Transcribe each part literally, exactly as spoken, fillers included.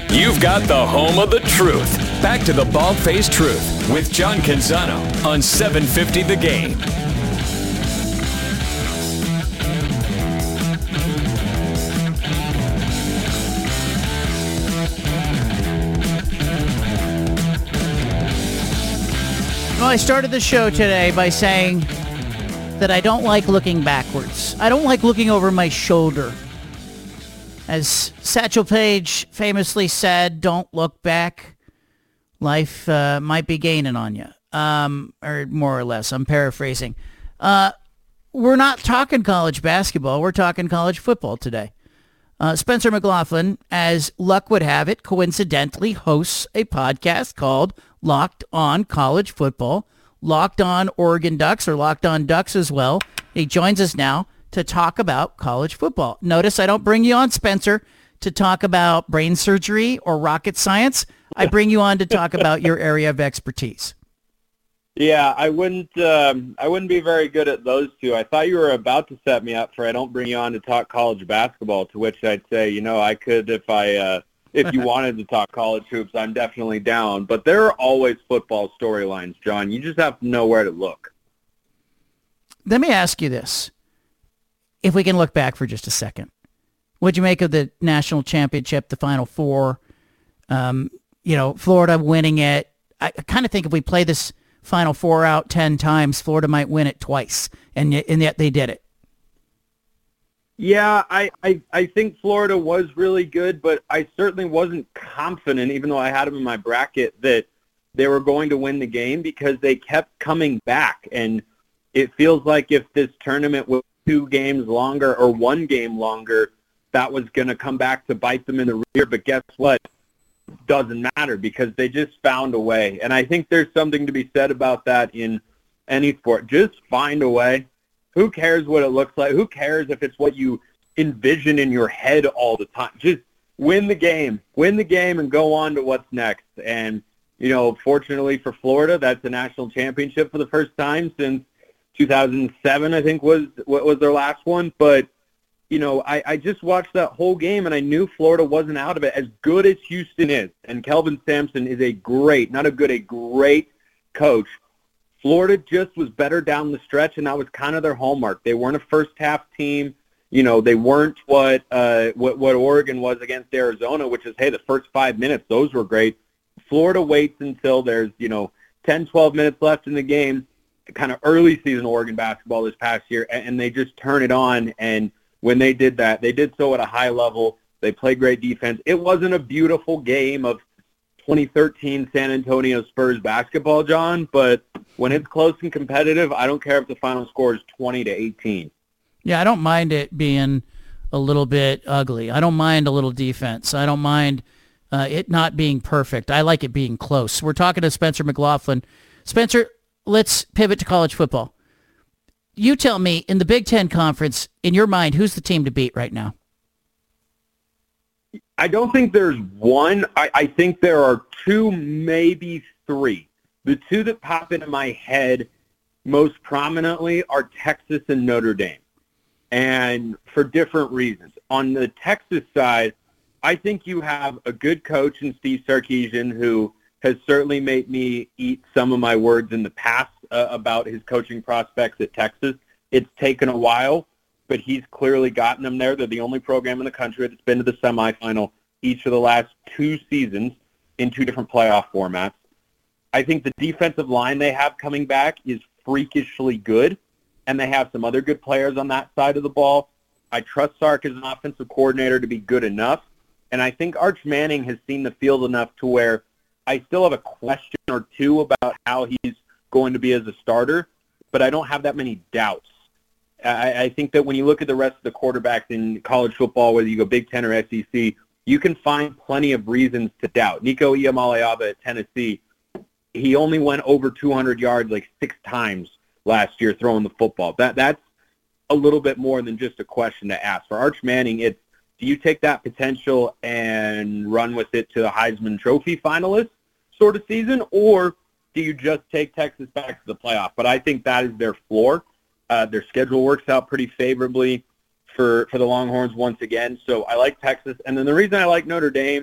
You've got the home of the truth. Back to the Bald-Faced Truth with John Canzano on seven fifty The Game. Well, I started the show today by saying that I don't like looking backwards. I don't like looking over my shoulder. As Satchel Paige famously said, don't look back. Life uh, might be gaining on you. Um, or more or less, I'm paraphrasing. Uh, we're not talking college basketball. We're talking college football today. Uh, Spencer McLaughlin, as luck would have it, coincidentally hosts a podcast called Locked On College Football, Locked On Oregon Ducks, or Locked On Ducks as well. He joins us now to talk about college football. Notice I don't bring you on, Spencer, to talk about brain surgery or rocket science. I bring you on to talk about your area of expertise. Yeah, I wouldn't. Um, I wouldn't be very good at those two. I thought you were about to set me up for I don't bring you on to talk college basketball. To which I'd say, you know, I could if I uh, if you wanted to talk college hoops, I'm definitely down. But there are always football storylines, John. You just have to know where to look. Let me ask you this: if we can look back for just a second, what'd you make of the national championship, the Final Four? Um, you know, Florida winning it. I, I kind of think if we play this Final Four out ten times, Florida might win it twice, and yet, and yet they did it. Yeah, I, I, I think Florida was really good, but I certainly wasn't confident, even though I had them in my bracket, that they were going to win the game because they kept coming back. And it feels like if this tournament was two games longer or one game longer, that was going to come back to bite them in the rear. But guess what? Doesn't matter because they just found a way. And I think there's something to be said about that in any sport. Just find a way. Who cares what it looks like? Who cares if it's what you envision in your head all the time? Just win the game. Win the game and go on to what's next. And, you know, fortunately for Florida, that's a national championship for the first time since two thousand seven, I think, was was their last one. But, you know, I, I just watched that whole game, and I knew Florida wasn't out of it. As good as Houston is, and Kelvin Sampson is a great, not a good, a great coach, Florida just was better down the stretch, and that was kind of their hallmark. They weren't a first-half team. You know, they weren't what, uh, what what Oregon was against Arizona, which is, hey, the first five minutes, those were great. Florida waits until there's, you know, ten, twelve minutes left in the game, kind of early season Oregon basketball this past year, and, and they just turn it on. And when they did that, they did so at a high level. They played great defense. It wasn't a beautiful game of twenty thirteen San Antonio Spurs basketball, John, but when it's close and competitive, I don't care if the final score is twenty to eighteen. Yeah, I don't mind it being a little bit ugly. I don't mind a little defense. I don't mind uh, it not being perfect. I like it being close. We're talking to Spencer McLaughlin. Spencer, let's pivot to college football. You tell me, in the Big Ten Conference, in your mind, who's the team to beat right now? I don't think there's one. I, I think there are two, maybe three. The two that pop into my head most prominently are Texas and Notre Dame, and for different reasons. On the Texas side, I think you have a good coach in Steve Sarkisian who has certainly made me eat some of my words in the past uh, about his coaching prospects at Texas. It's taken a while, but he's clearly gotten them there. They're the only program in the country that's been to the semifinal each of the last two seasons in two different playoff formats. I think the defensive line they have coming back is freakishly good, and they have some other good players on that side of the ball. I trust Sark as an offensive coordinator to be good enough, and I think Arch Manning has seen the field enough to where I still have a question or two about how he's going to be as a starter, but I don't have that many doubts. I, I think that when you look at the rest of the quarterbacks in college football, whether you go Big Ten or S E C, you can find plenty of reasons to doubt. Nico Iamaleava at Tennessee, he only went over two hundred yards like six times last year throwing the football. That That's a little bit more than just a question to ask. For Arch Manning, it's, do you take that potential and run with it to the Heisman Trophy finalist sort of season, or do you just take Texas back to the playoff? But I think that is their floor. Uh, their schedule works out pretty favorably for, for the Longhorns once again. So I like Texas. And then the reason I like Notre Dame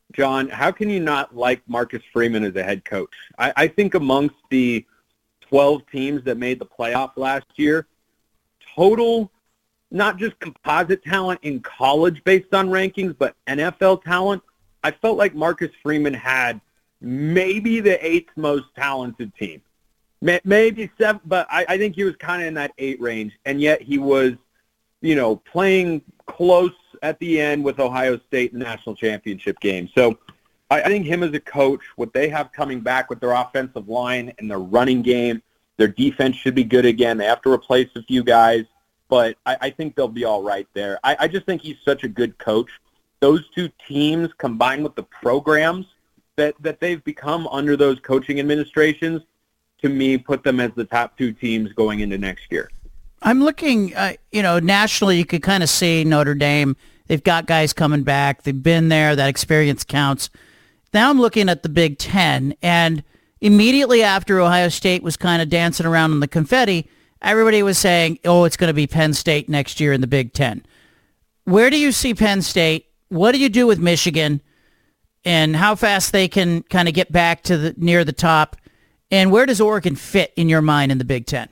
John, how can you not like Marcus Freeman as a head coach? I, I think amongst the twelve teams that made the playoff last year, total, not just composite talent in college based on rankings, but N F L talent, I felt like Marcus Freeman had maybe the eighth most talented team. Maybe seven, but I, I think he was kind of in that eight range, and yet he was, you know, playing close at the end with Ohio State in the national championship game. So I, I think him as a coach, what they have coming back with their offensive line and their running game, their defense should be good again. They have to replace a few guys, but I, I think they'll be all right there. I, I just think he's such a good coach. Those two teams combined with the programs that, that they've become under those coaching administrations, to me, put them as the top two teams going into next year. I'm looking, uh, you know, nationally, you could kind of see Notre Dame. They've got guys coming back. They've been there. That experience counts. Now I'm looking at the Big Ten, and immediately after Ohio State was kind of dancing around in the confetti, everybody was saying, oh, it's going to be Penn State next year in the Big Ten. Where do you see Penn State? What do you do with Michigan? And how fast they can kind of get back to the near the top? And where does Oregon fit in your mind in the Big Ten?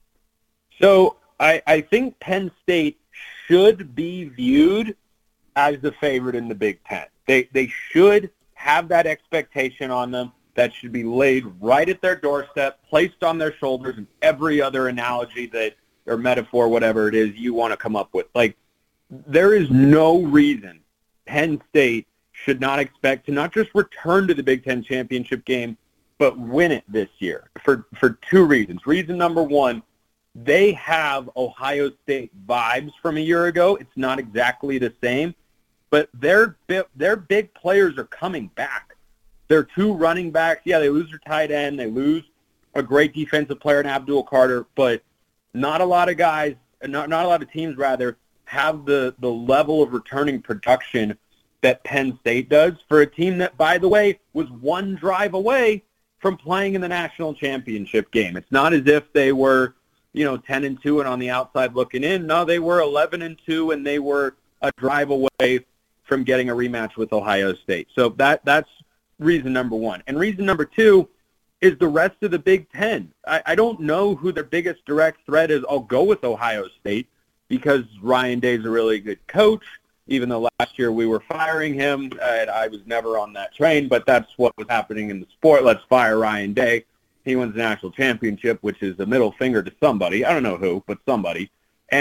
So I, I think Penn State should be viewed as the favorite in the Big Ten. They they should have that expectation on them that should be laid right at their doorstep, placed on their shoulders, and every other analogy that or metaphor, whatever it is you want to come up with. Like, there is no reason Penn State should not expect to not just return to the Big Ten championship game, but win it this year for, for two reasons. Reason number one, they have Ohio State vibes from a year ago. It's not exactly the same, but their, their big players are coming back. Their two running backs, yeah, they lose their tight end. They lose a great defensive player in Abdul Carter, but not a lot of guys, not, not a lot of teams, rather, have the, the level of returning production that Penn State does for a team that, by the way, was one drive away from playing in the national championship game. It's not as if they were, you know, ten and two and on the outside looking in. No, they were eleven and two, and they were a drive away from getting a rematch with Ohio State. So that that's reason number one. And reason number two is the rest of the Big Ten. I, I don't know who their biggest direct threat is. I'll go with Ohio State because Ryan Day's a really good coach. Even though last year we were firing him, and I was never on that train, but that's what was happening in the sport. Let's fire Ryan Day. He wins the national championship, which is a middle finger to somebody. I don't know who, but somebody.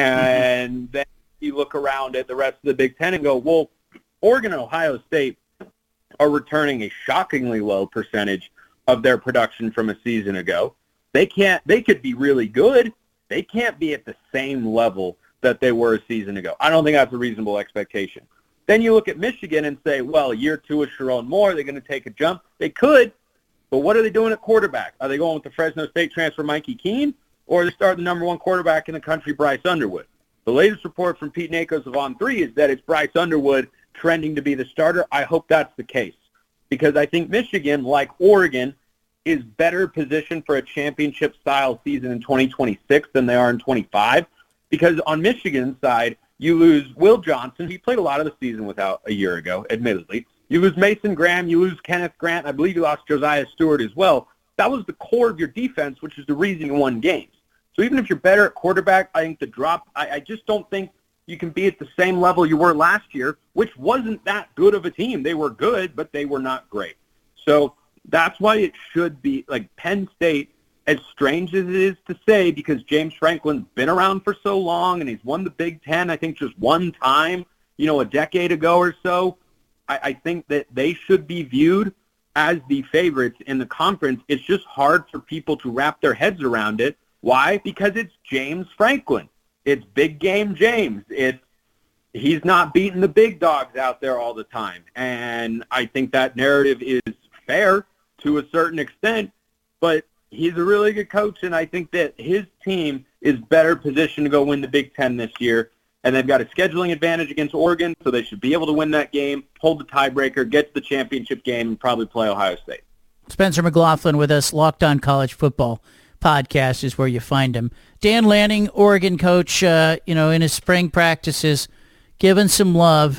And mm-hmm. then you look around at the rest of the Big Ten and go, well, Oregon and Ohio State are returning a shockingly low percentage of their production from a season ago. They can't. They could be really good. They can't be at the same level that they were a season ago. I don't think that's a reasonable expectation. Then you look at Michigan and say, well, year two is Sharon Moore. They're going to take a jump. They could, but what are they doing at quarterback? Are they going with the Fresno State transfer Mikey Keene, or are they starting the number one quarterback in the country, Bryce Underwood? The latest report from Pete Nakos of On three is that it's Bryce Underwood trending to be the starter. I hope that's the case because I think Michigan, like Oregon, is better positioned for a championship-style season in twenty twenty-six than they are in twenty-five. Because on Michigan's side, you lose Will Johnson. He played a lot of the season without a year ago, admittedly. You lose Mason Graham. You lose Kenneth Grant. I believe you lost Josiah Stewart as well. That was the core of your defense, which is the reason you won games. So even if you're better at quarterback, I think the drop, I, I just don't think you can be at the same level you were last year, which wasn't that good of a team. They were good, but they were not great. So that's why it should be, like Penn State, as strange as it is to say, because James Franklin's been around for so long and he's won the Big Ten, I think, just one time, you know, a decade ago or so, I, I think that they should be viewed as the favorites in the conference. It's just hard for people to wrap their heads around it. Why? Because it's James Franklin. It's big game James. It's he's not beating the big dogs out there all the time. And I think that narrative is fair to a certain extent, but he's a really good coach, and I think that his team is better positioned to go win the Big Ten this year. And they've got a scheduling advantage against Oregon, so they should be able to win that game, hold the tiebreaker, get to the championship game, and probably play Ohio State. Spencer McLaughlin with us, Locked On College Football podcast is where you find him. Dan Lanning, Oregon coach, uh, you know, in his spring practices, giving some love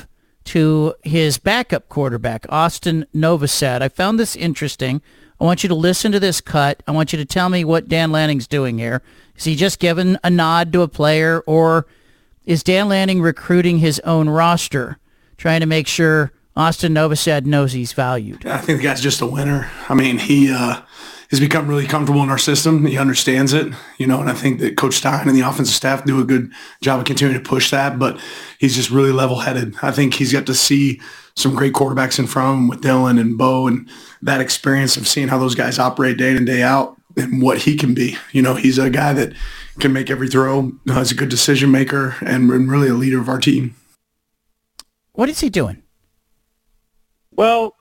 to his backup quarterback, Austin Novosad. I found this interesting. I want you to listen to this cut. I want you to tell me what Dan Lanning's doing here. Is he just giving a nod to a player, or is Dan Lanning recruiting his own roster, trying to make sure Austin Novosad knows he's valued? I think the guy's just a winner. I mean, he uh, has become really comfortable in our system. He understands it, you know, and I think that Coach Stein and the offensive staff do a good job of continuing to push that, but he's just really level-headed. I think he's got to see some great quarterbacks in front of him with Dylan and Bo, and that experience of seeing how those guys operate day in, day out and what he can be. You know, he's a guy that can make every throw, is a good decision maker, and really a leader of our team. What is he doing? Well,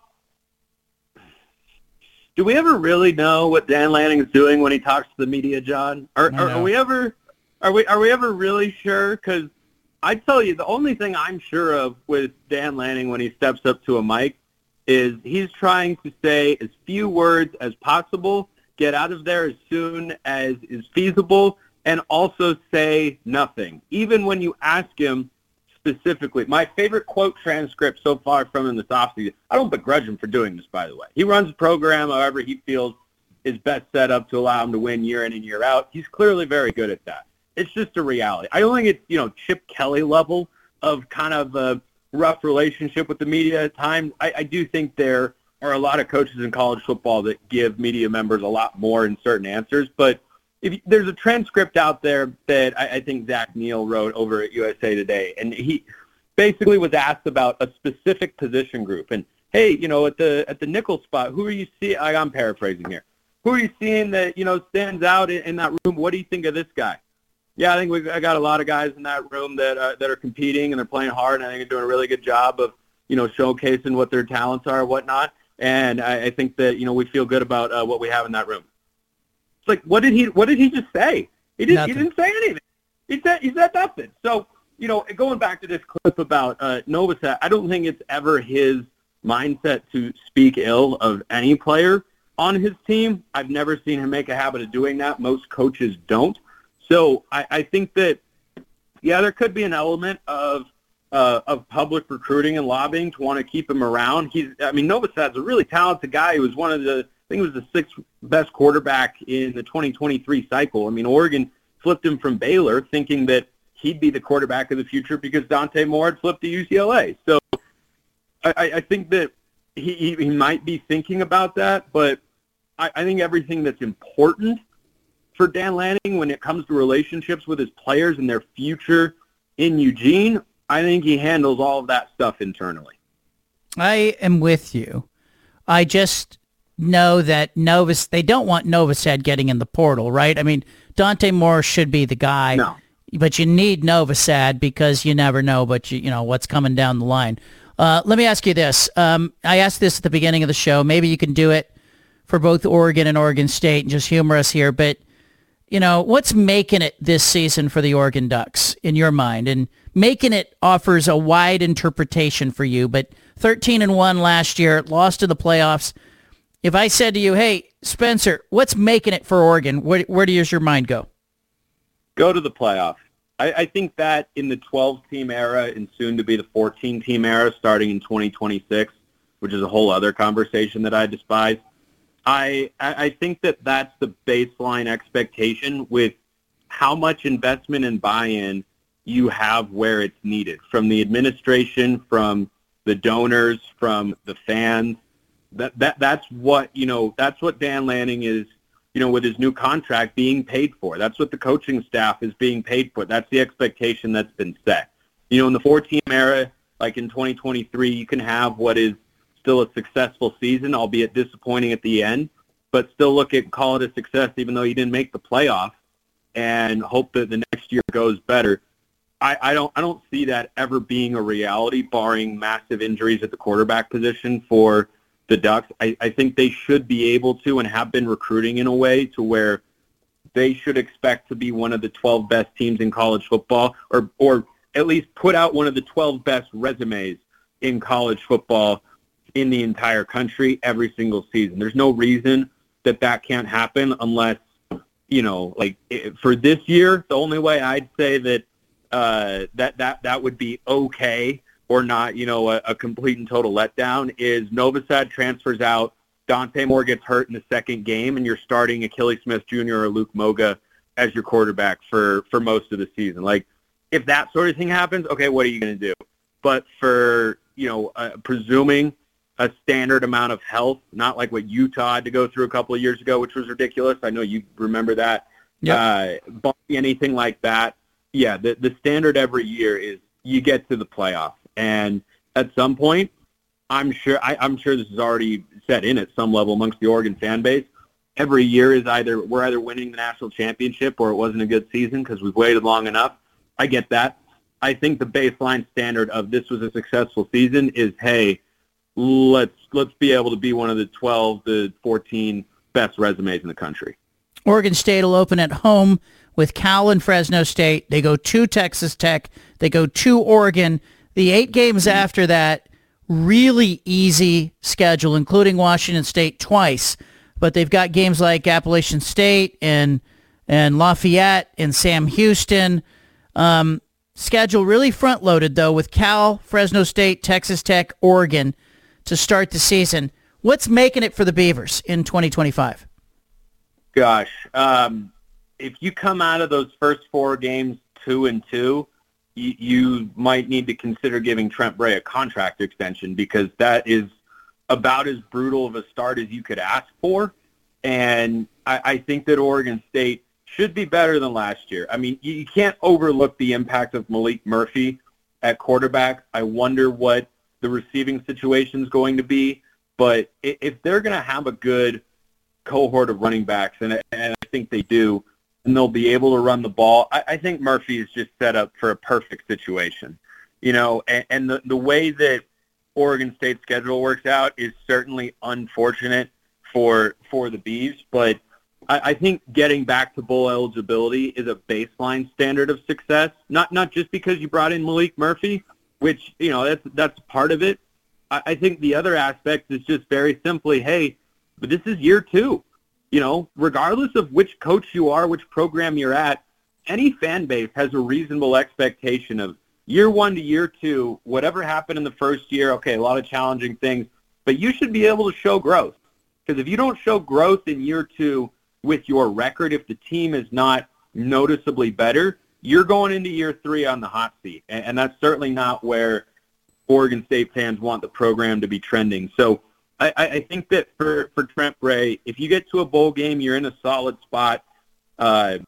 do we ever really know what Dan Lanning is doing when he talks to the media, John? Are, are, are we ever are we are we ever really sure? Because I tell you, the only thing I'm sure of with Dan Lanning when he steps up to a mic is he's trying to say as few words as possible, get out of there as soon as is feasible, and also say nothing. Even when you ask him specifically, my favorite quote transcript so far from him this offseason, I don't begrudge him for doing this, by the way. He runs the program however he feels is best set up to allow him to win year in and year out. He's clearly very good at that. It's just a reality. I don't think it's, you know, Chip Kelly level of kind of a rough relationship with the media at times. I, I do think there are a lot of coaches in college football that give media members a lot more in certain answers. But if you, there's a transcript out there that I, I think Zach Neal wrote over at U S A Today, and he basically was asked about a specific position group. And, hey, you know, at the at the nickel spot, who are you seeing? I'm paraphrasing here. Who are you seeing that, you know, stands out in, in that room? What do you think of this guy? Yeah, I think we've I got a lot of guys in that room that uh, that are competing and they're playing hard, and I think they're doing a really good job of, you know, showcasing what their talents are and whatnot. And I, I think that, you know, we feel good about uh, what we have in that room. It's like, what did he what did he just say? He didn't he didn't say anything. He said he said nothing. So, you know, going back to this clip about uh, Novosad, I don't think it's ever his mindset to speak ill of any player on his team. I've never seen him make a habit of doing that. Most coaches don't. So I, I think that, yeah, there could be an element of uh, of public recruiting and lobbying to want to keep him around. He's, I mean, Novosad's a really talented guy. He was one of the, I think he was the sixth best quarterback in the twenty twenty-three cycle. I mean, Oregon flipped him from Baylor thinking that he'd be the quarterback of the future because Dante Moore had flipped to U C L A. So I, I think that he, he, he might be thinking about that, but I, I think everything that's important for Dan Lanning when it comes to relationships with his players and their future in Eugene, I think he handles all of that stuff internally. I am with you. I just know that Novus, they don't want Novosad getting in the portal, right? I mean, Dante Moore should be the guy, no. But you need Novosad because you never know, but you, you know what's coming down the line. Uh, let me ask you this. Um, I asked this at the beginning of the show. Maybe you can do it for both Oregon and Oregon State and just humor us here, but you know, what's making it this season for the Oregon Ducks in your mind? And making it offers a wide interpretation for you, but thirteen and one last year, lost in the playoffs. If I said to you, hey, Spencer, what's making it for Oregon? Where, where does your mind go? Go to the playoffs. I, I think that in the twelve-team era and soon to be the fourteen-team era starting in twenty twenty-six, which is a whole other conversation that I despise, I, I think that that's the baseline expectation with how much investment and buy-in you have where it's needed from the administration, from the donors, from the fans. That that that's what you know. That's what Dan Lanning is. You know, with his new contract being paid for. That's what the coaching staff is being paid for. That's the expectation that's been set. You know, in the four-team era, like in twenty twenty-three, you can have what is still a successful season, albeit disappointing at the end, but still look at call it a success even though you didn't make the playoff and hope that the next year goes better. I, I don't I don't see that ever being a reality, barring massive injuries at the quarterback position for the Ducks. I, I think they should be able to and have been recruiting in a way to where they should expect to be one of the twelve best teams in college football, or or at least put out one of the twelve best resumes in college football in the entire country every single season. There's no reason that that can't happen unless, you know, like it, for this year, the only way I'd say that uh, that that that would be okay or not, you know, a, a complete and total letdown is Novosad transfers out, Dante Moore gets hurt in the second game, and you're starting Achilles Smith Junior or Luke Moga as your quarterback for, for most of the season. Like, if that sort of thing happens, okay, what are you going to do? But for, you know, uh, presuming a standard amount of health, not like what Utah had to go through a couple of years ago, which was ridiculous. I know you remember that. Yep. Uh, anything like that. Yeah, the, the standard every year is you get to the playoff. And at some point, I'm sure I, I'm sure this is already set in at some level amongst the Oregon fan base. Every year is either we're either winning the national championship or it wasn't a good season because we've waited long enough. I get that. I think the baseline standard of this was a successful season is, hey, let's let's be able to be one of the twelve to fourteen best resumes in the country. Oregon State will open at home with Cal and Fresno State. They go to Texas Tech. They go to Oregon. The eight games after that, really easy schedule, including Washington State twice. But they've got games like Appalachian State and and Lafayette and Sam Houston. Um, schedule really front-loaded, though, with Cal, Fresno State, Texas Tech, Oregon to start the season. What's making it for the Beavers in twenty twenty-five? Gosh, um, if you come out of those first four games two and two, you, you might need to consider giving Trent Bray a contract extension because that is about as brutal of a start as you could ask for. And I, I think that Oregon State should be better than last year. I mean, you, you can't overlook the impact of Malik Murphy at quarterback. I wonder what the receiving situation is going to be. But if they're going to have a good cohort of running backs, and, and I think they do, and they'll be able to run the ball, I, I think Murphy is just set up for a perfect situation. You know, and, and the, the way that Oregon State's schedule works out is certainly unfortunate for for the Beavs, but I, I think getting back to bowl eligibility is a baseline standard of success, not not just because you brought in Malik Murphy, which, you know, that's that's part of it. I, I think the other aspect is just very simply, hey, but this is year two. You know, regardless of which coach you are, which program you're at, any fan base has a reasonable expectation of year one to year two, whatever happened in the first year, okay, a lot of challenging things, but you should be able to show growth. Because if you don't show growth in year two with your record, if the team is not noticeably better, you're going into year three on the hot seat. And, and that's certainly not where Oregon State fans want the program to be trending. So I, I think that for, for Trent Bray, if you get to a bowl game, you're in a solid spot. Uh,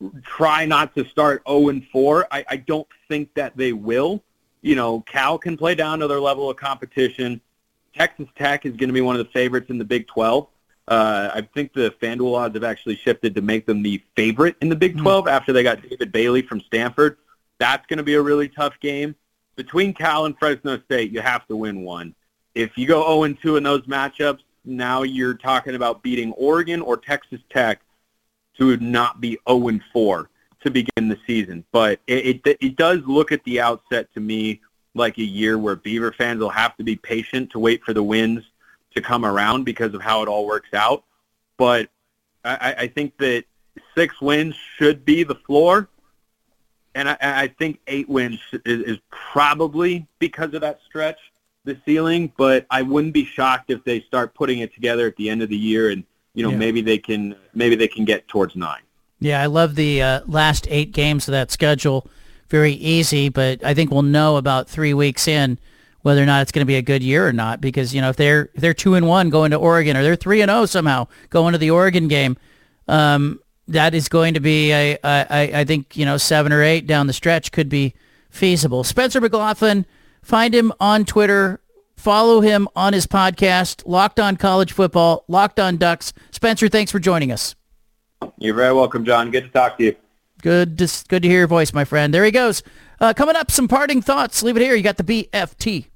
try not to start oh and four. I, I don't think that they will. You know, Cal can play down to their level of competition. Texas Tech is going to be one of the favorites in the Big twelve. Uh, I think the FanDuel odds have actually shifted to make them the favorite in the Big twelve mm-hmm. after they got David Bailey from Stanford. That's going to be a really tough game. Between Cal and Fresno State, you have to win one. If you go oh and two in those matchups, now you're talking about beating Oregon or Texas Tech to not be oh and four to begin the season. But it, it it does look at the outset to me like a year where Beaver fans will have to be patient to wait for the wins to come around because of how it all works out. But I, I think that six wins should be the floor, and I, I think eight wins is, is probably, because of that stretch, the ceiling. But I wouldn't be shocked if they start putting it together at the end of the year, and you know yeah. maybe they can maybe they can get towards nine. Yeah, I love the uh, last eight games of that schedule. Very easy, but I think we'll know about three weeks in whether or not it's going to be a good year or not. Because you know, if they're if they're two and one going to Oregon, or they're three and zero somehow going to the Oregon game, um, that is going to be a, a, a I think you know seven or eight down the stretch could be feasible. Spencer McLaughlin, find him on Twitter, follow him on his podcast, Locked On College Football, Locked On Ducks. Spencer, thanks for joining us. You're very welcome, John. Good to talk to you. Good to, good to hear your voice, my friend. There he goes. Uh, coming up, some parting thoughts. Leave it here. You got the B F T.